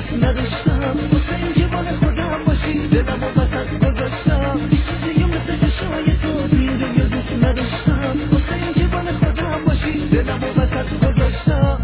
دوست نداشتم واسه اینکه مال خودم باشی دلم و وسط گذاشتم هیچ چیزی مثل چشای تو توی دنیا دوست نداشتم واسه اینکه مال خودم باشی دلم و وسط گذاشتم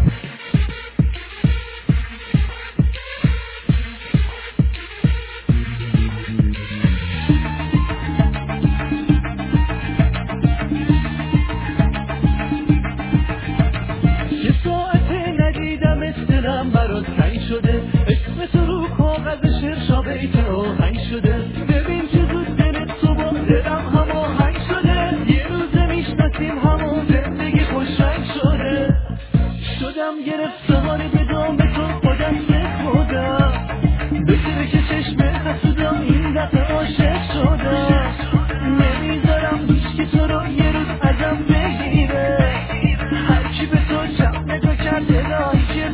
دلم برات تنگ شده اسم تو رو کاغذ شعر شابه آهنگ شده ببین چه زود دلت تو با دلم هماهنگ شده یه روزه میشناسیم همون زندگی خوشنگ شدم گرفتار به دام تو خودم خودم بگیره که چشم حسودم این دفعه عاشق شدم نمیذارم هیچ که تو رو یه روز ازم بگیره هرکی به تو چپ نگاه کرد الهی که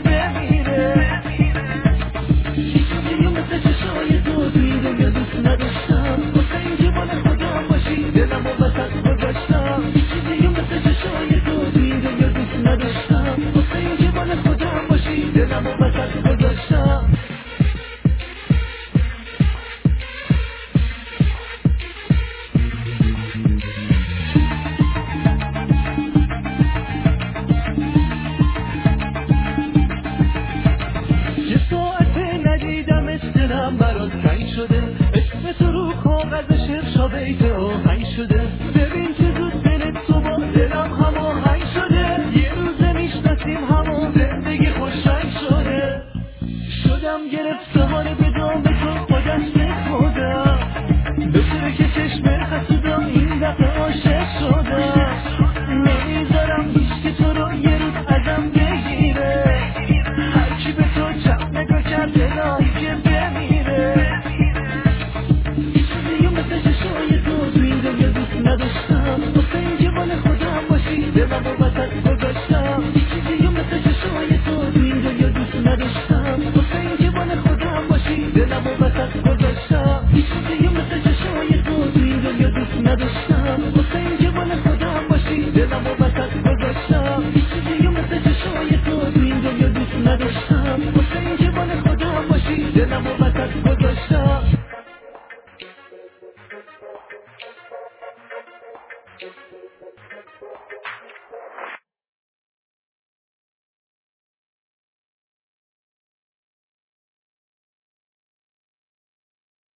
دلم و وسط گذاشتم هیچ چیزی مثل چشای تو توی دنیا دوست نداشتم واسه اینکه مال خودم باشی دلم و وسط گذاشتم یه ساعته ندیدم دلم برات تنگ شده اسم تو رو کاغذ شعر شابه آهنگ شده